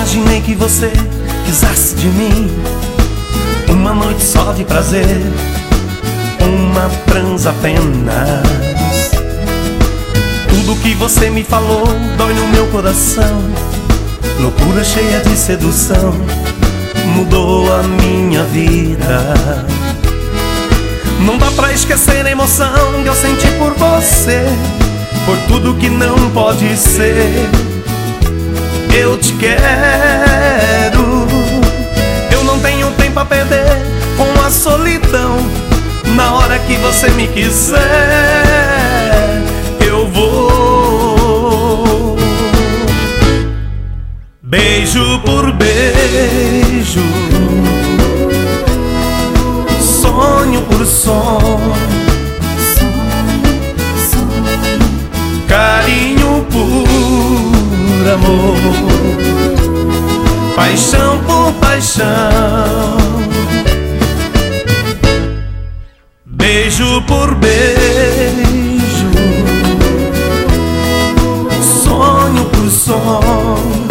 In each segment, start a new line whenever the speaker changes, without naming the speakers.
imaginei que você quisesse de mim uma noite só de prazer, uma transa apenas. Tudo que você me falou dói no meu coração. Loucura cheia de sedução mudou a minha vida. Não dá pra esquecer a emoção que eu senti por você, por tudo que não pode ser. Eu te quero, eu não tenho tempo a perder com a solidão. Na hora que você me quiser, eu vou. Beijo por beijo, sonho por sonho, carinho por amor, paixão por paixão. Beijo por beijo, sonho por sonho,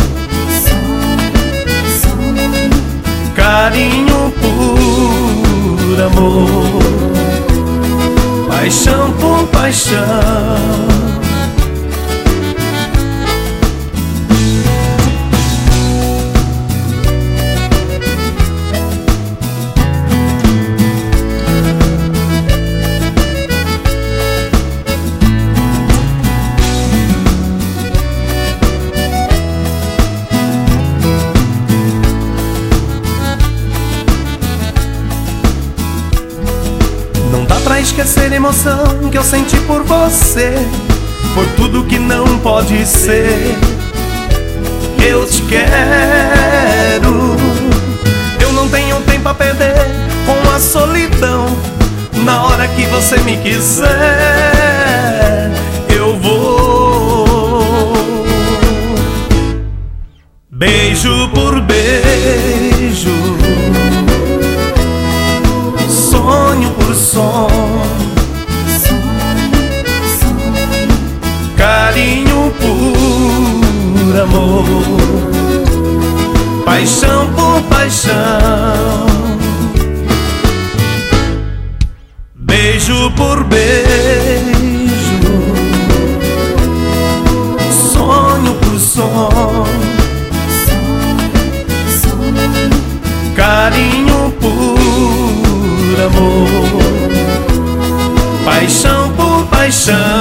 carinho por amor, paixão por paixão. Não dá pra esquecer a emoção que eu senti por você, por tudo que não pode ser. Eu te quero, eu não tenho tempo a perder com a solidão. Na hora que você me quiser, eu vou. Beijo por beijo, sonho por sonho, carinho por amor, paixão por paixão. Beijo por beijo, sonho por sonho, carinho por amor, paixão por paixão.